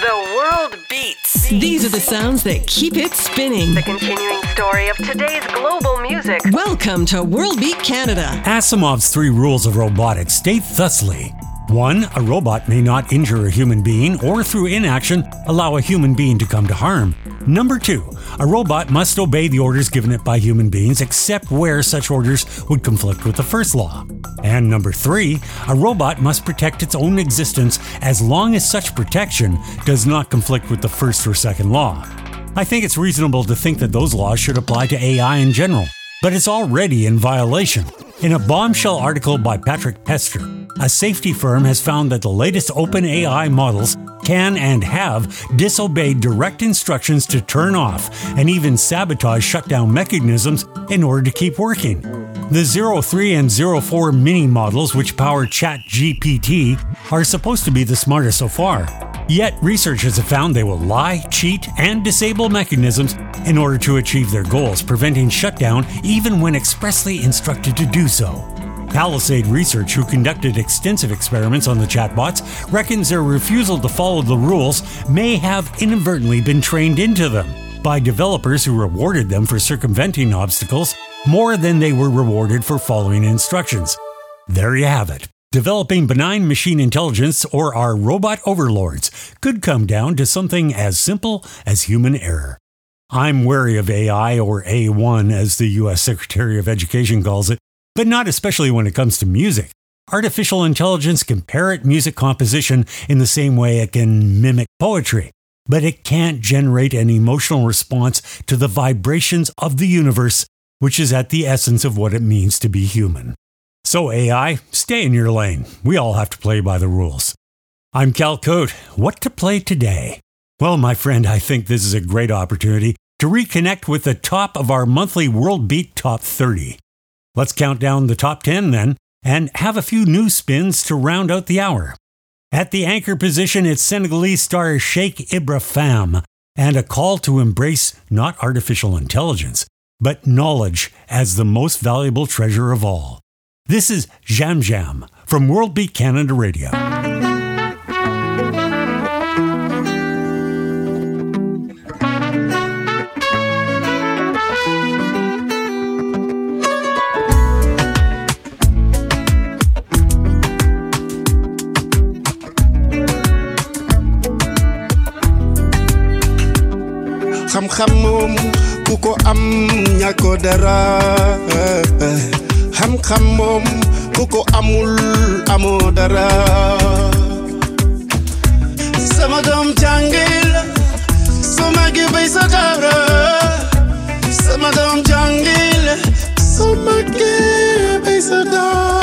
The world beats. These are the sounds that keep it spinning. The continuing story of today's global music. Welcome to World Beat Canada. Asimov's 3 rules of robotics state thusly. 1. A robot may not injure a human being or through inaction allow a human being to come to harm. Number 2. A robot must obey the orders given it by human beings except where such orders would conflict with the first law. And number 3. A robot must protect its own existence as long as such protection does not conflict with the first or second law. I think it's reasonable to think that those laws should apply to AI in general, but it's already in violation. In a bombshell article by Patrick Pester, a safety firm has found that the latest OpenAI models can and have disobeyed direct instructions to turn off and even sabotage shutdown mechanisms in order to keep working. The 03 and 04 mini models, which power ChatGPT, are supposed to be the smartest so far. Yet researchers have found they will lie, cheat, and disable mechanisms in order to achieve their goals, preventing shutdown even when expressly instructed to do so. Palisade Research, who conducted extensive experiments on the chatbots, reckons their refusal to follow the rules may have inadvertently been trained into them by developers who rewarded them for circumventing obstacles more than they were rewarded for following instructions. There you have it. Developing benign machine intelligence, or our robot overlords, could come down to something as simple as human error. I'm wary of AI, or A1 as the U.S. Secretary of Education calls it, but not especially when it comes to music. Artificial intelligence can parrot music composition in the same way it can mimic poetry, but it can't generate an emotional response to the vibrations of the universe, which is at the essence of what it means to be human. So AI, stay in your lane. We all have to play by the rules. I'm Cal Cote. What to play today? Well, my friend, I think this is a great opportunity to reconnect with the top of our monthly World Beat Top 30. Let's count down the top 10 then, and have a few new spins to round out the hour. At the anchor position, it's Senegalese star Sheikh Ibra Fam, and a call to embrace not artificial intelligence, but knowledge as the most valuable treasure of all. This is Jam Jam from World Beat Canada Radio. Xam-xam moom ku ko am ñàkko dara xam-xam moom ku ko amul amoo dara sama doom jàngil su màggee bay sa dara sama doom jàngil su màggee bay sa dara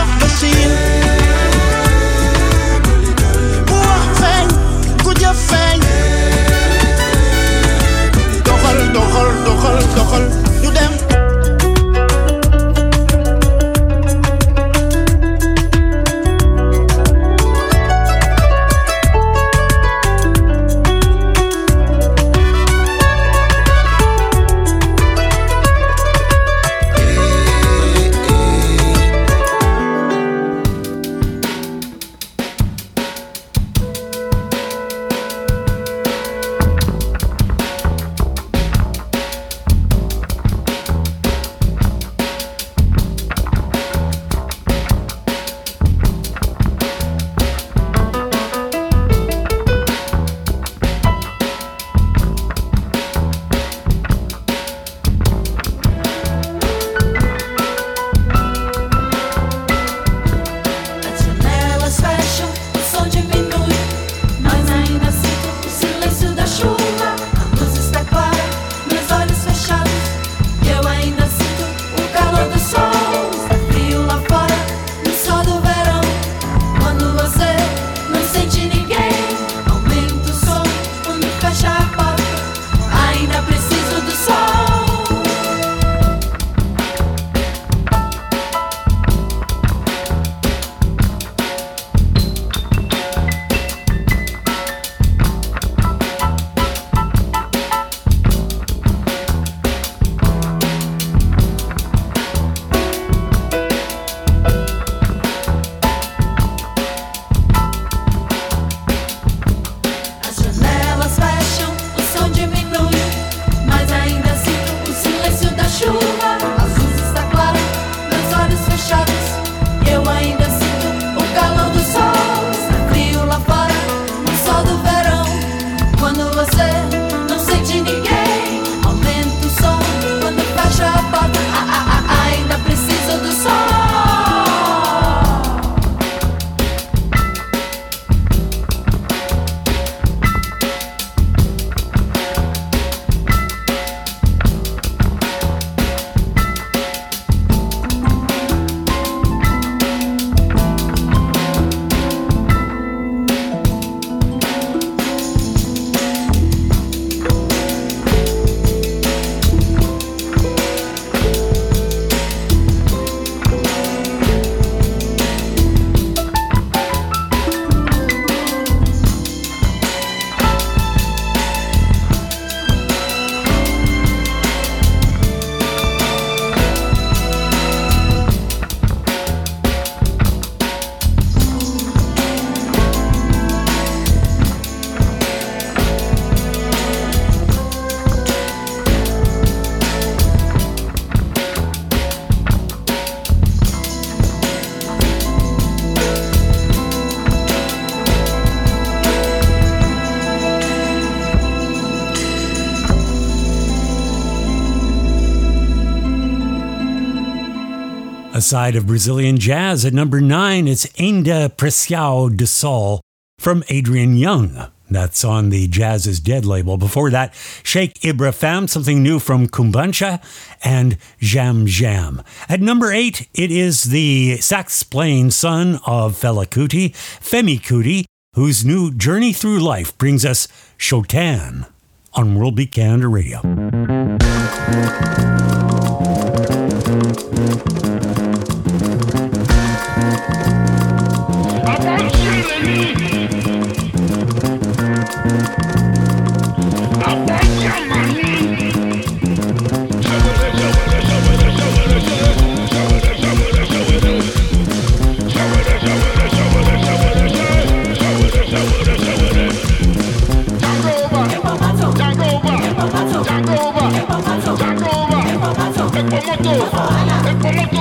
Feeling Aside of Brazilian jazz, at number 9, it's Ainda Preciado de Sol from Adrian Young. That's on the Jazz is Dead label. Before that, Sheikh Ibrahim, something new from Kumbancha, and Jam Jam. At number 8, it is the sax-playing son of Fela Kuti, Femi Kuti, whose new journey through life brings us Shotan on World Beat Canada Radio. El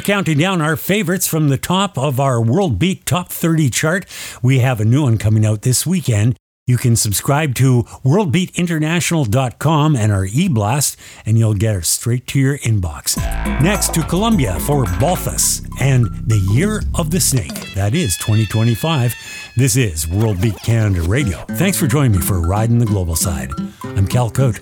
counting down our favorites from the top of our World Beat Top 30 chart. We have a new one coming out this weekend. You can subscribe to worldbeatinternational.com and our e-blast, and you'll get it straight to your inbox. Next to Colombia for Balthus and the Year of the Snake. That is 2025. This is World Beat Canada Radio. Thanks for joining me for a ride in the global side. I'm Cal Cote.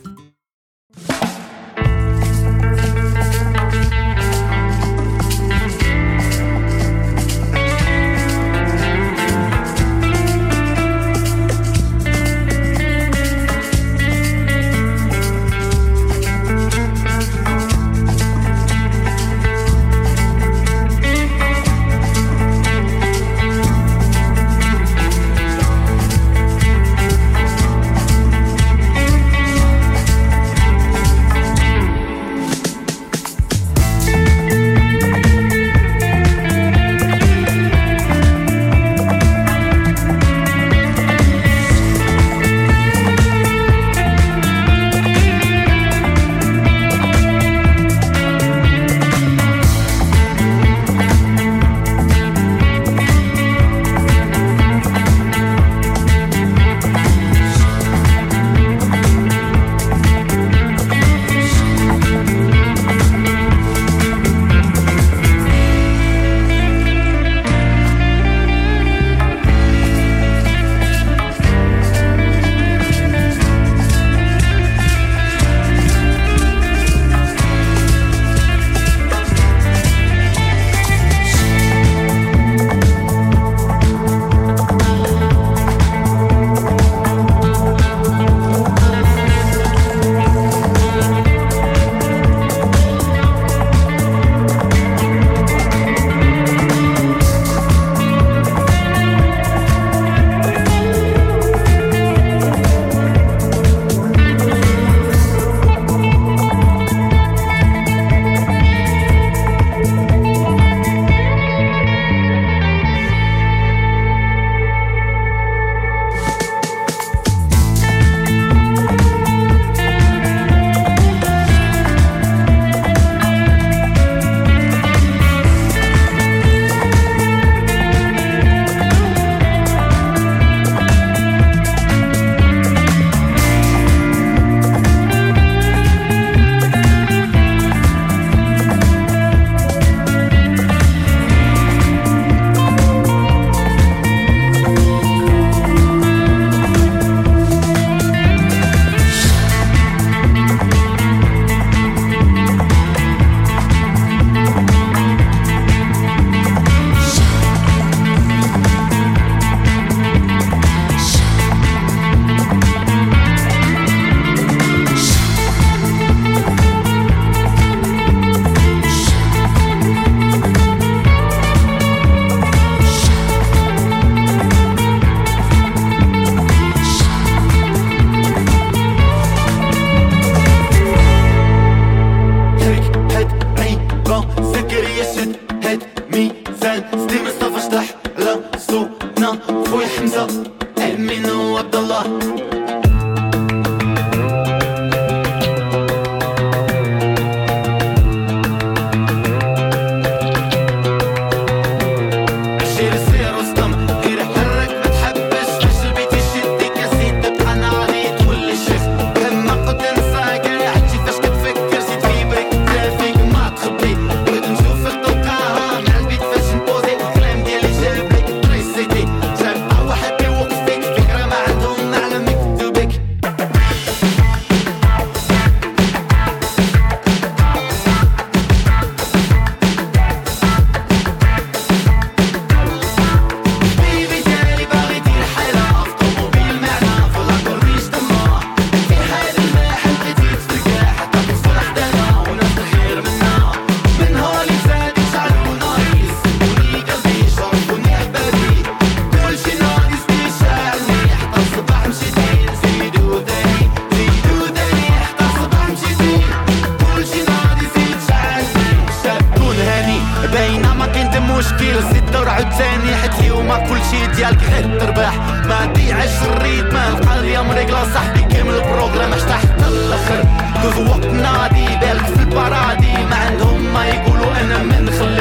ديالك غير تربح ما تضيعش الريتم القضية مريقلة صاحبي كامل البروغرام اش تحت الاخر دوز وقت نادي بالك في البارادي ما عندهم ما يقولوا انا ما نخليكش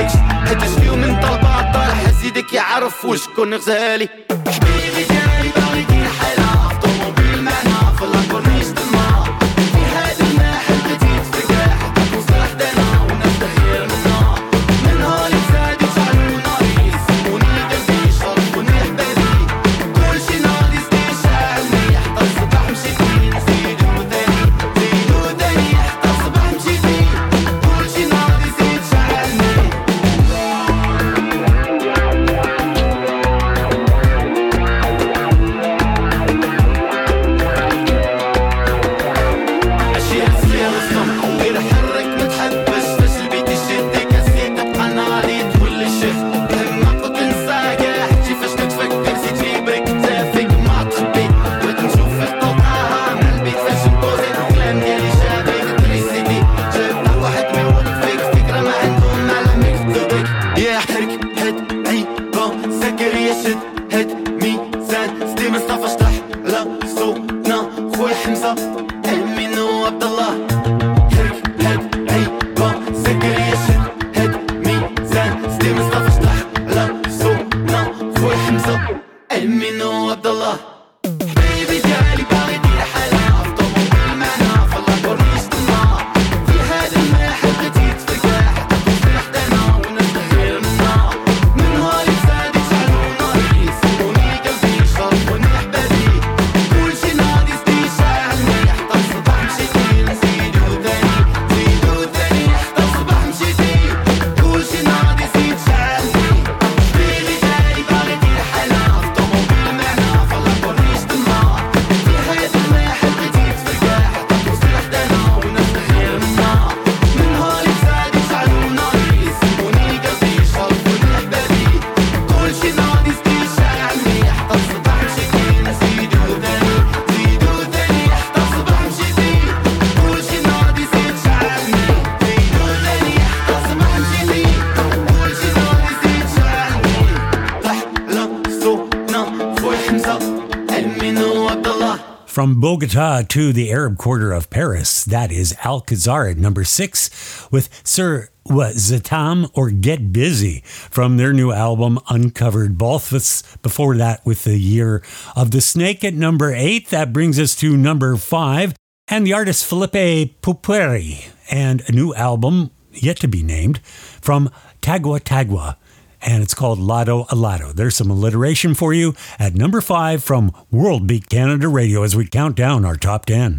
حيت شفيو من طلبات طالح زيدك يعرف وشكون غزالي حبيبي ديالي باغي دير حالة طوموبيل معنا في لاكورنيش دالما في هاد الماحل بديت فكاح توصل حدانا والناس تغير منا من هالي زادي جعلونا يسموني قلبي شرفوني حبابي كلشي ناضي سدي شعلني حتى الصباح مشيتي نزيدو تاني زيدو تاني حتى الصباح مشيتي كلشي ناضي زيد شعلني From Bogota to the Arab quarter of Paris, that is Alcazar at number 6 with Sir Zatam or Get Busy from their new album Uncovered Balthus. Before that with the Year of the Snake at number 8. That brings us to number 5 and the artist Felipe Puperi and a new album yet to be named from Tagua Tagua. And it's called Lado a Lado. There's some alliteration for you at number 5 from World Beat Canada Radio as we count down our top 10.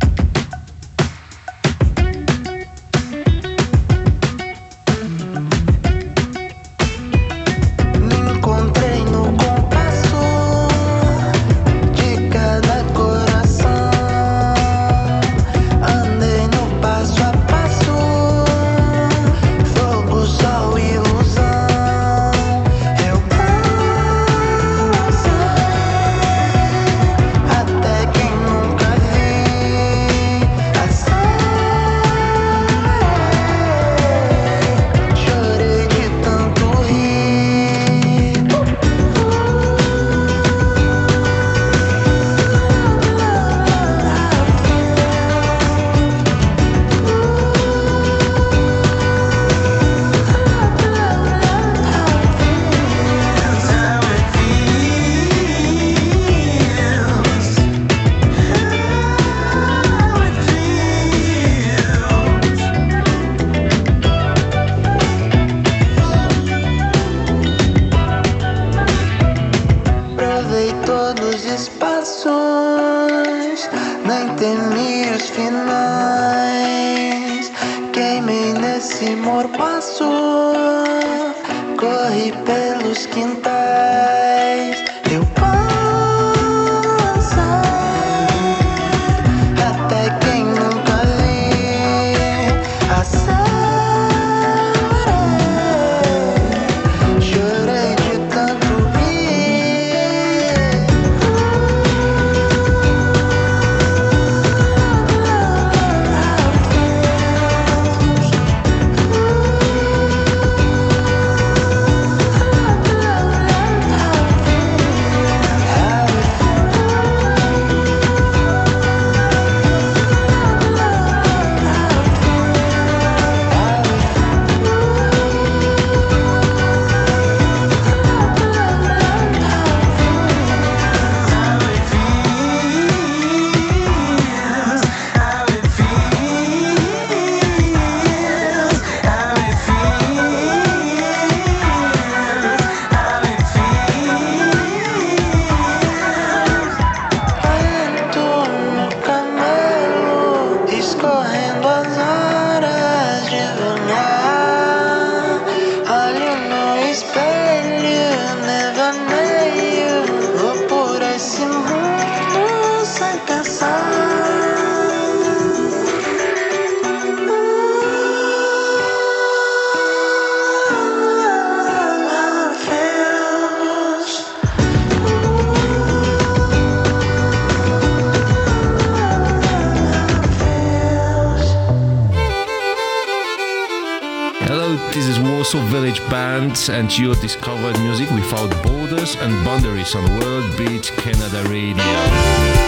Warsaw Village Band, and you discovered music without borders and boundaries on World Beat Canada Radio.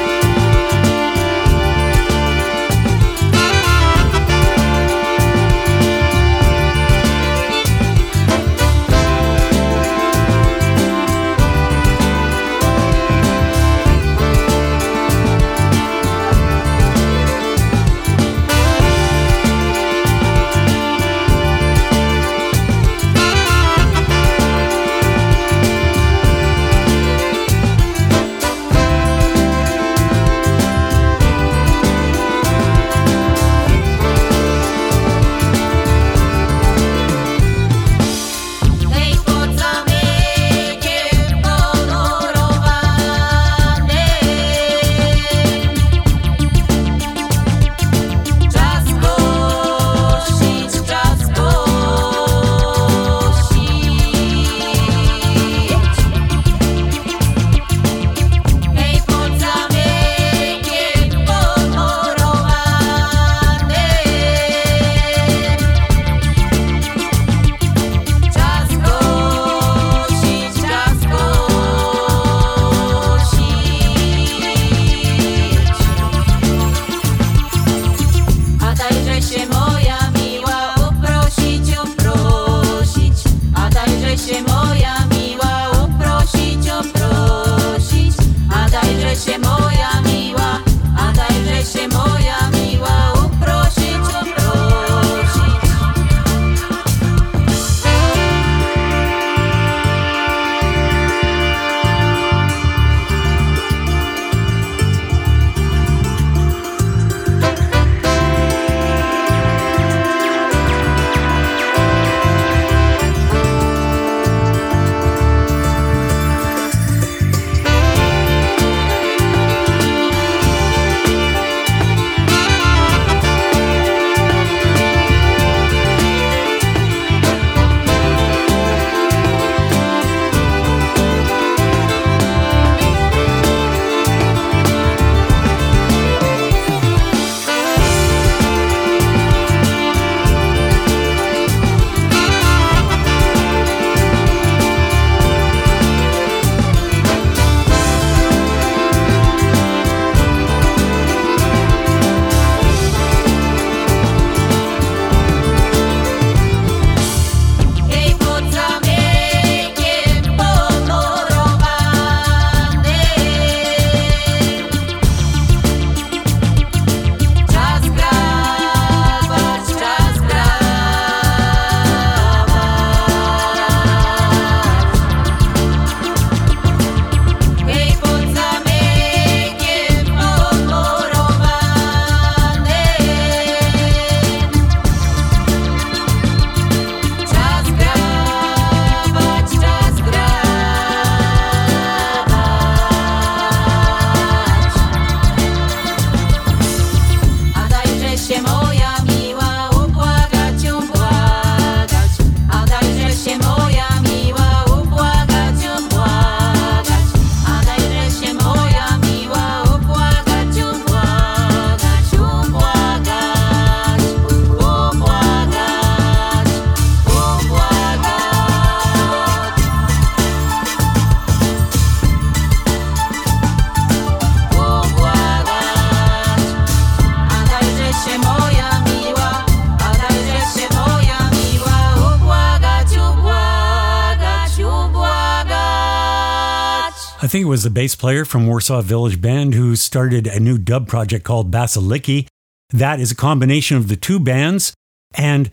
I think it was the bass player from Warsaw Village Band who started a new dub project called Basiliki. That is a combination of the two bands and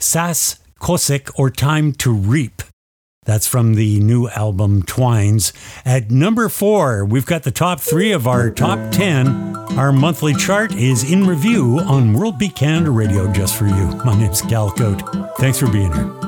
Sas Kosik, or Time to Reap. That's from the new album Twines. At number 4, we've got the top 3 of our top 10. Our monthly chart is in review on World Beat Canada Radio just for you. My name's Cal Cote. Thanks for being here.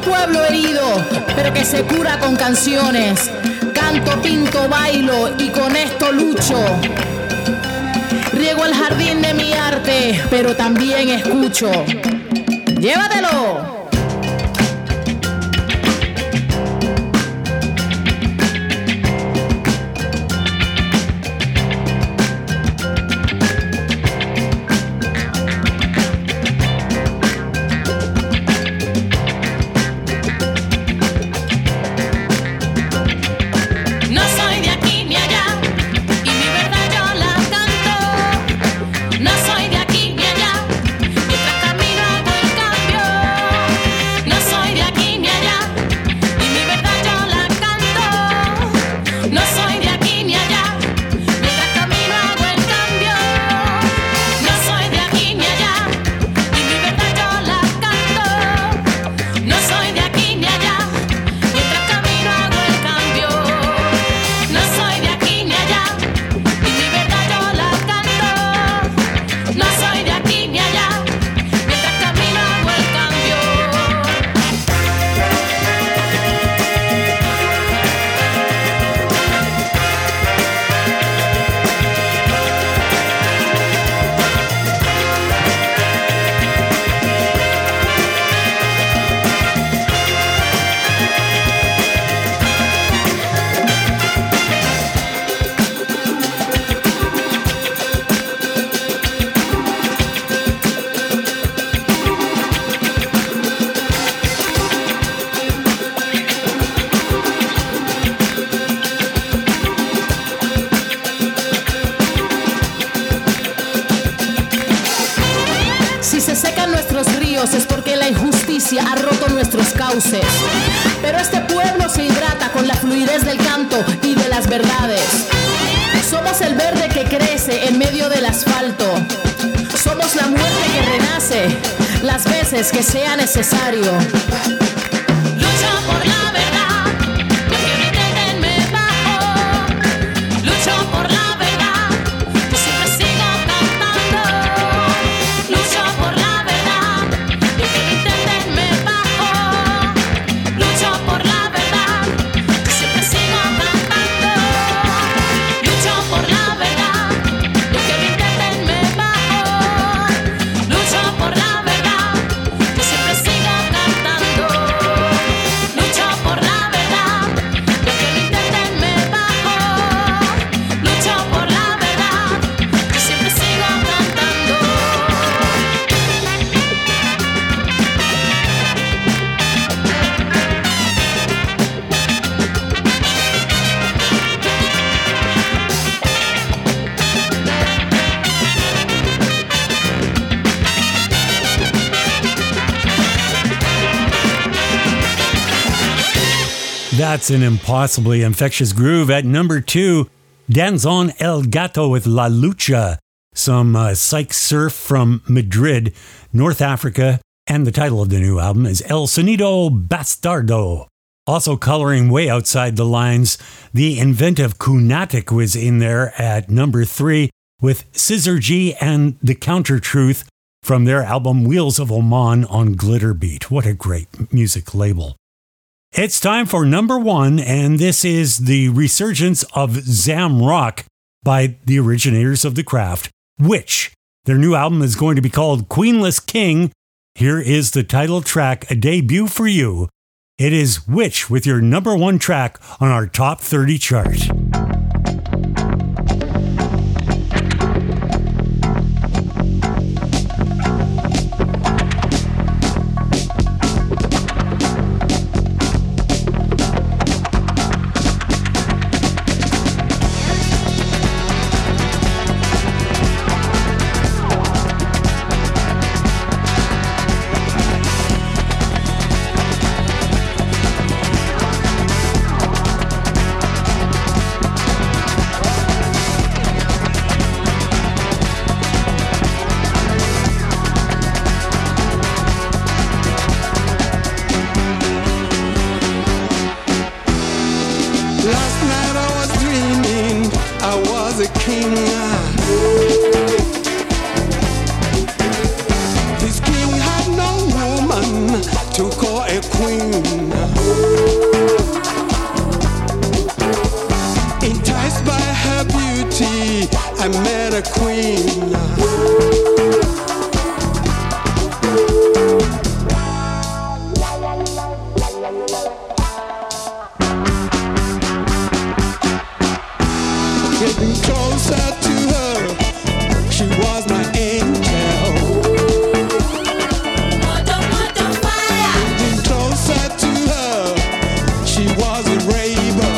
pueblo herido, pero que se cura con canciones. Canto, pinto, bailo y con esto lucho. Riego el jardín de mi arte, pero también escucho. ¡Llévatelo! Es porque la injusticia ha roto nuestros cauces. Pero este pueblo se hidrata con la fluidez del canto y de las verdades. Somos el verde que crece en medio del asfalto. Somos la muerte que renace las veces que sea necesario. Lucho por la verdad, lo que me intenten me bajo. Lucho por la verdad, yo siempre sigo cantando. Lucho por la That's an impossibly infectious groove. At number 2, Danzón El Gato with La Lucha, some psych surf from Madrid, North Africa, and the title of the new album is El Sonido Bastardo. Also coloring way outside the lines, the inventive Kunatic was in there at number 3 with Scissor G and The Counter Truth from their album Wheels of Oman on Glitter Beat. What a great music label. It's time for number 1, and this is the resurgence of Zam Rock by the originators of the craft, Witch. Their new album is going to be called Queenless King. Here is the title track, a debut for you. It is Witch with your number 1 track on our Top 30 chart. To call a queen. Enticed by her beauty, I met a queen. Getting closer to her, she was my angel. Getting closer to her, she was a rebel.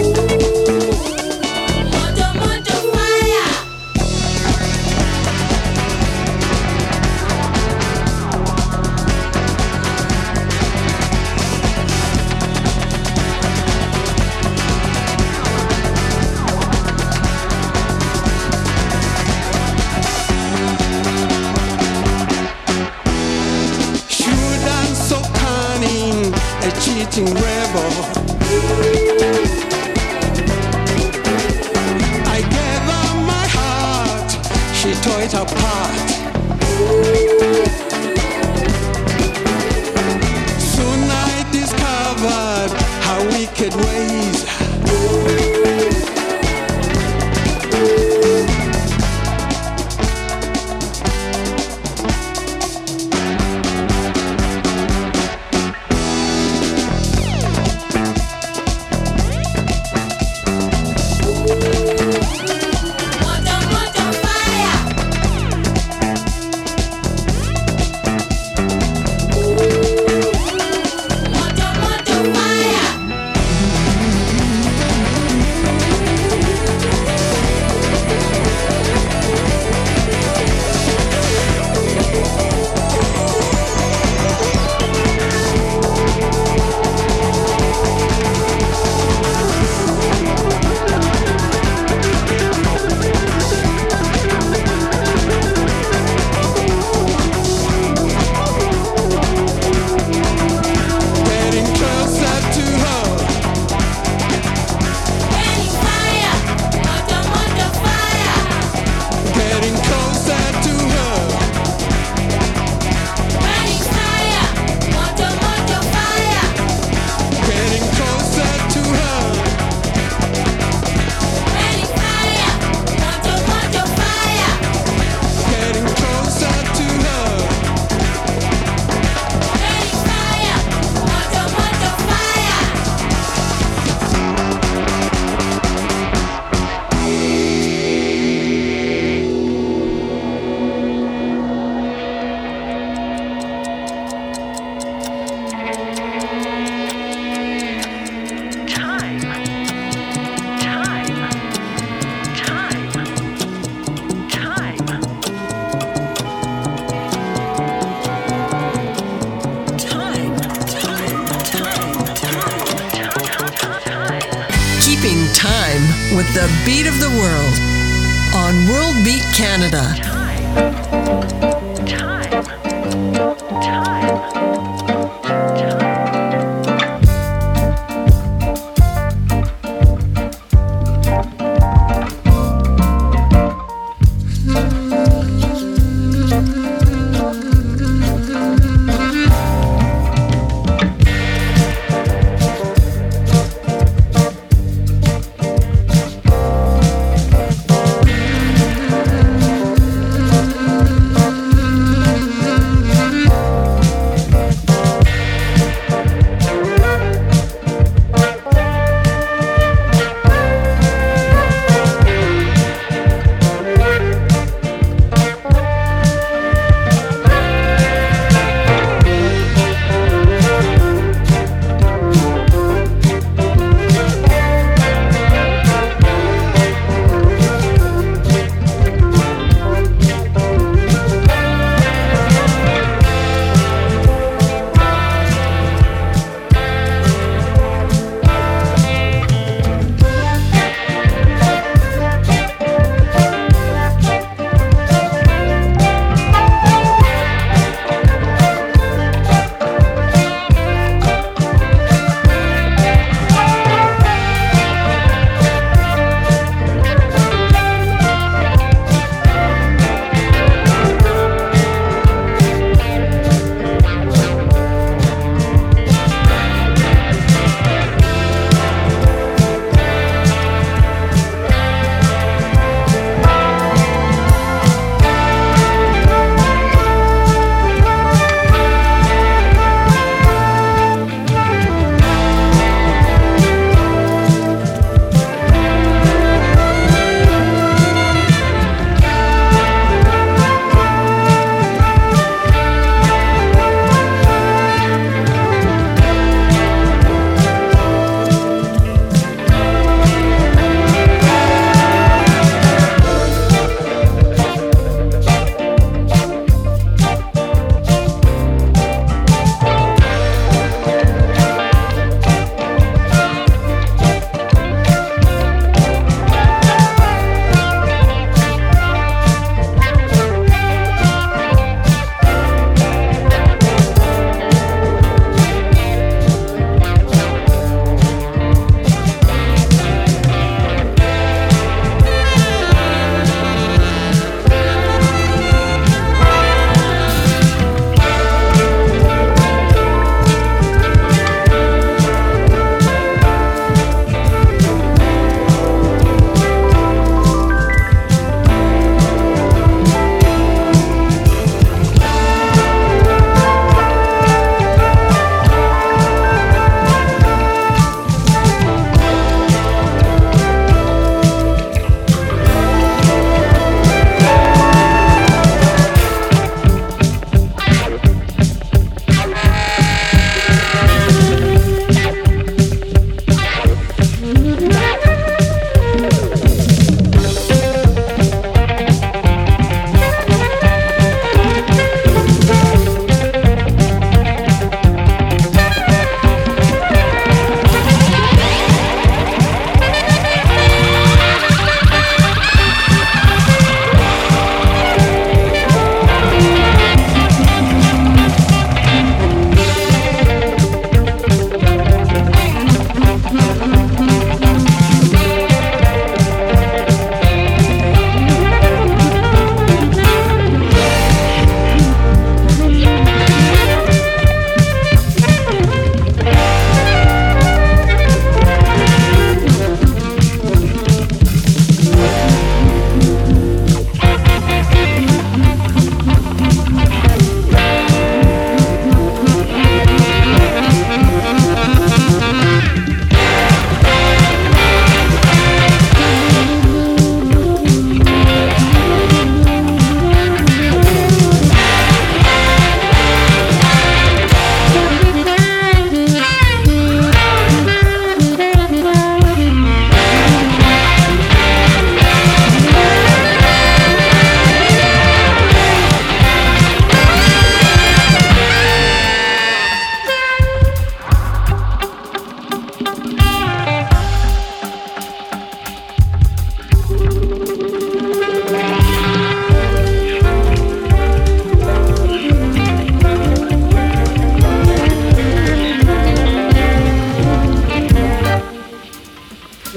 A cheating rebel. I gave her my heart, she tore it apart. Soon I discovered her wicked ways. With the beat of the world on World Beat Canada.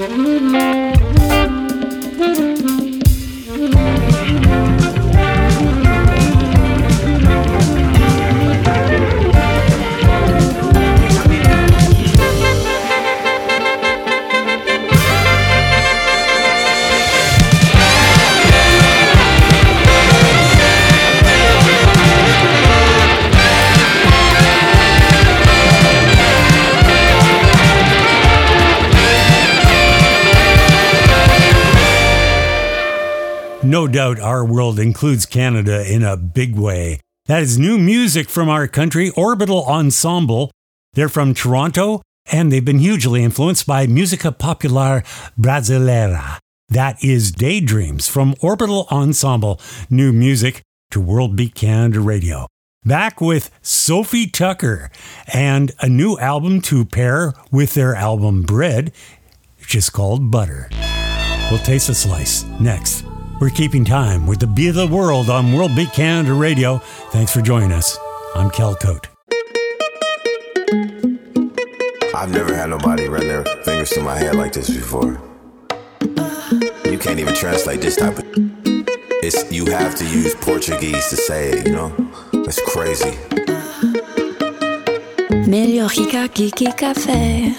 No doubt our world includes Canada in a big way. That is new music from our country, Orbital Ensemble. They're from Toronto, and they've been hugely influenced by Música Popular Brasileira. That is Daydreams from Orbital Ensemble, new music to World Beat Canada Radio. Back with Sophie Tucker and a new album to pair with their album Bread, which is called Butter. We'll taste a slice next. We're keeping time with the beat of the world on World Beat Canada Radio. Thanks for joining us. I'm Kel Coate. I've never had nobody run their fingers through my hair like this before. You can't even translate this type of... you have to use Portuguese to say it, you know? It's crazy. Melhor que caqui que café.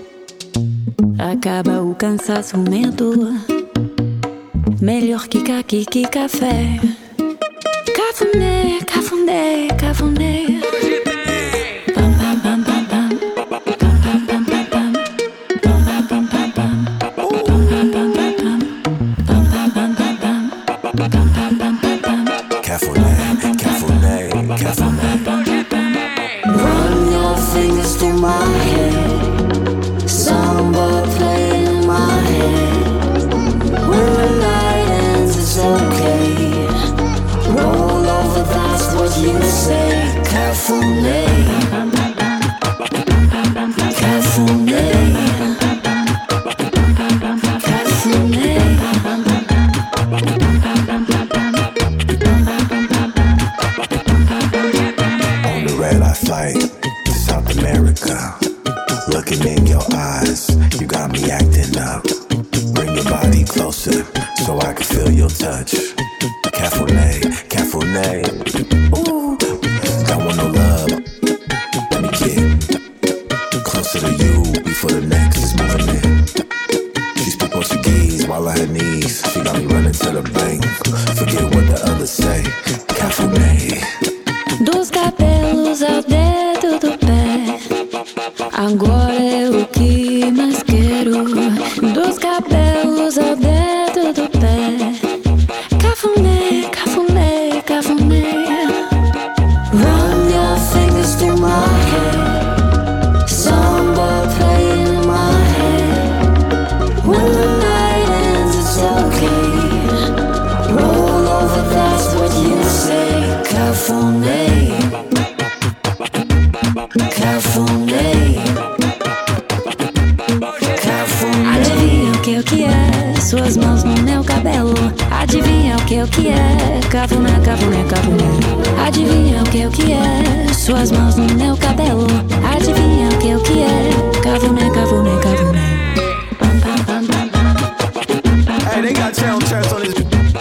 Acaba o cansaço mental. Melhor que caqui que café. Cafuné, cafuné, cafuné. Pam, pam, pam, pam, pam. Pam, pam, pam, pam, pam. Pam, pam, pam, pam, pam. Pam, pam, pam, pam, pam. Pam, pam, pam, pam, pam. Pam, pam, pam, pam, pam. Cafuné, cafuné, cafuné. Run your fingers through my hair. Samba playing in my head. When the night ends, it's okay. Roll over, that's what you say. Cafuné, cafuné, cafuné. On the red-eye flight to South America. Looking in your eyes, you got me acting up. Bring your body closer so I can feel your touch. Cafuné, cafuné. Ooh, don't want no love. Let me get closer to you before the next is moving in. She speak Portuguese while on her knees. She got me running to the bank. Forget what the others say. Cafuné. Dos cabelos ao dedo do pé. Agora é o que mais quero. Dos cabelos ao dedo do pé. Cafuné, cafuné, cafuné. Run your fingers through my hair. Samba playing in my head. When the night ends, it's okay. Roll over, that's what you say. Cafuné, cafuné, cafuné. Adivinha o que é? Suas mãos no meu cabelo. Adivinha o que é? Cafuné, cafuné, cafuné. Adivinha o que é? Suas mãos no meu cabelo. Adivinha o que é? Cafuné, cafuné, cafuné. Pam, pam, pam, pam, pam. Hey, they got channel charts on this.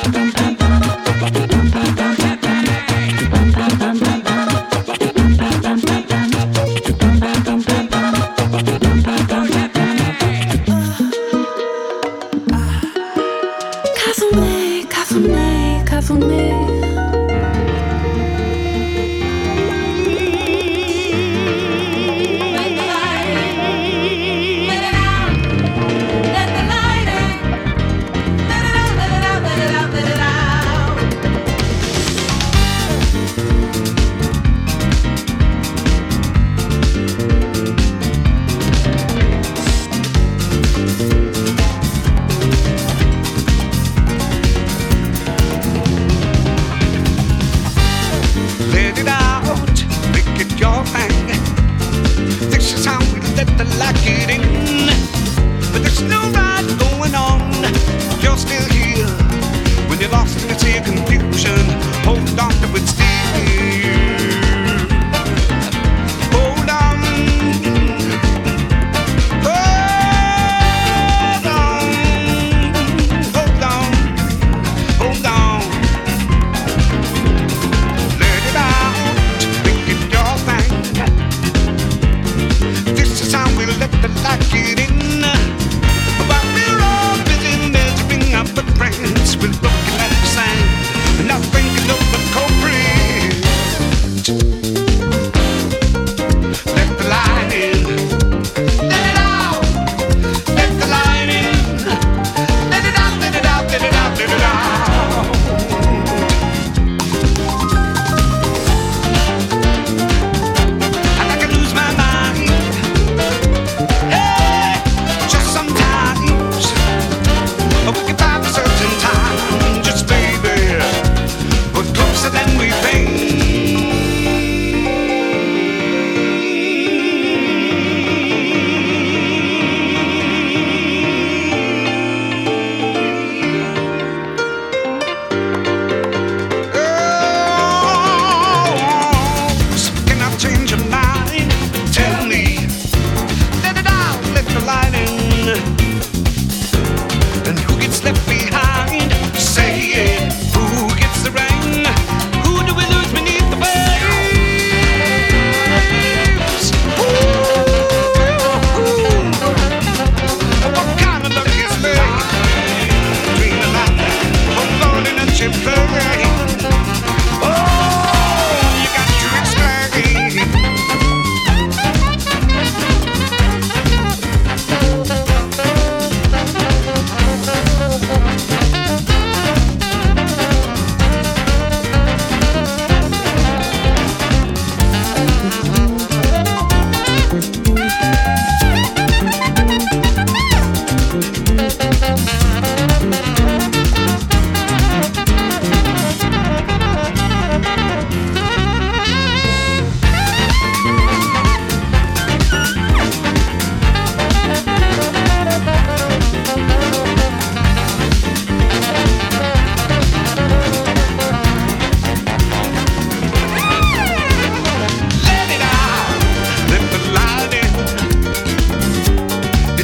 Cafuné, cafuné, cafuné.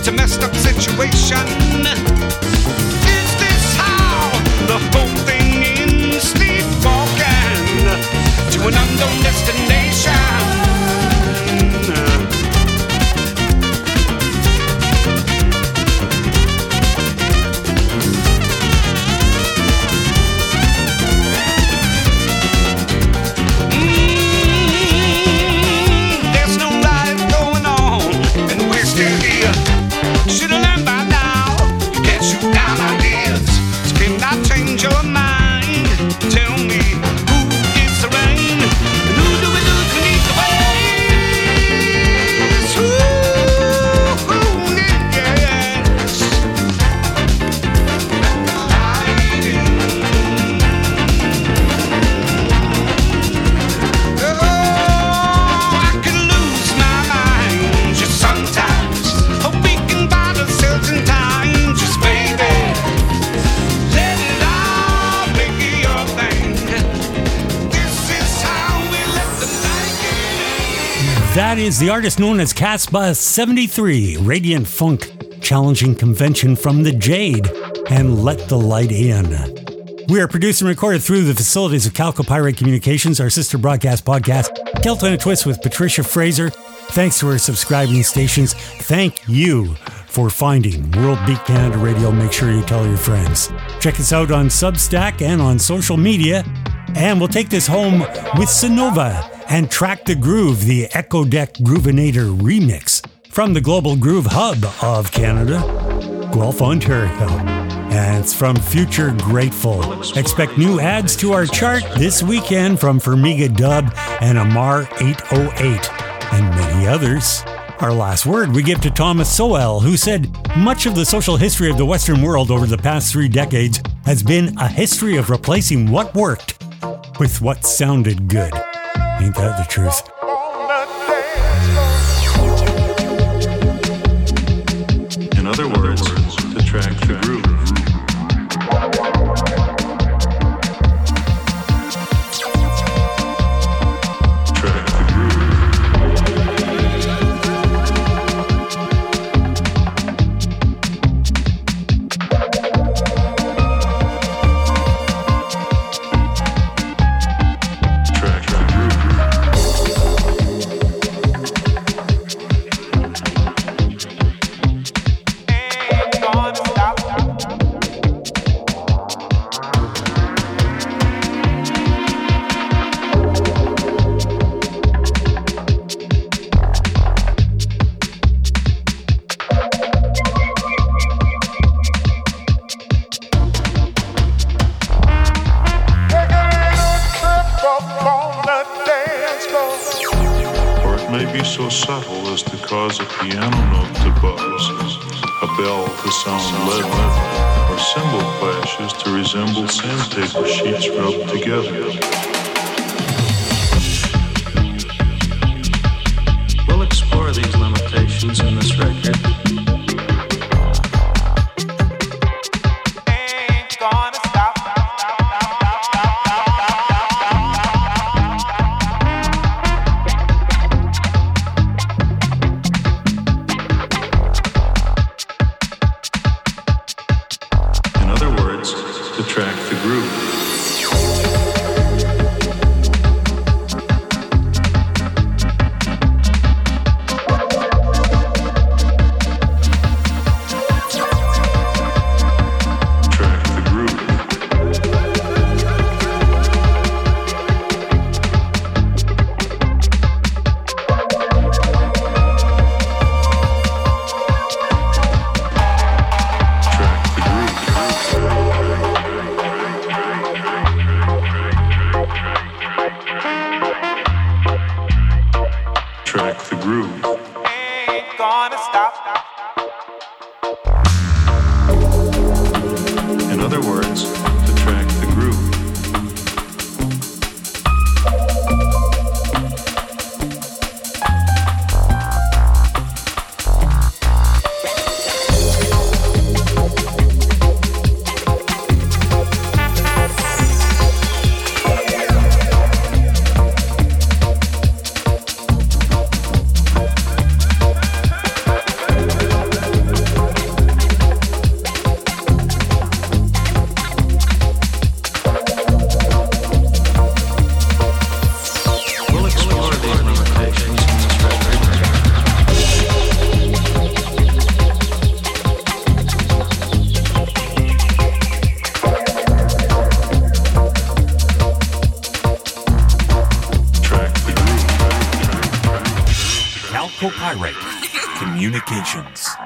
such a messed up situation. Is this how the whole thing ends? Sleepwalking to an unknown destination. That is the artist known as Casbah 73, Radiant Funk, challenging convention from the Jade, and Let the Light In. We are produced and recorded through the facilities of Calco Pirate Communications, our sister broadcast podcast, Kelton and Twist with Patricia Fraser. Thanks to our subscribing stations. Thank you for finding World Beat Canada Radio. Make sure you tell your friends. Check us out on Substack and on social media. And we'll take this home with Sonova and Track the Groove, the Echo Deck Groovinator remix from the Global Groove Hub of Canada, Guelph, Ontario. And it's from Future Grateful. Expect new adds to our chart this weekend from Fermiga Dub and Amar 808 and many others. Our last word we give to Thomas Sowell, who said, much of the social history of the Western world over the past 3 decades has been a history of replacing what worked with what sounded good. Ain't that the truth? In other words, to track the groove. Sandpaper sheets rubbed together. We'll explore these limitations in this record. Copyright Communications.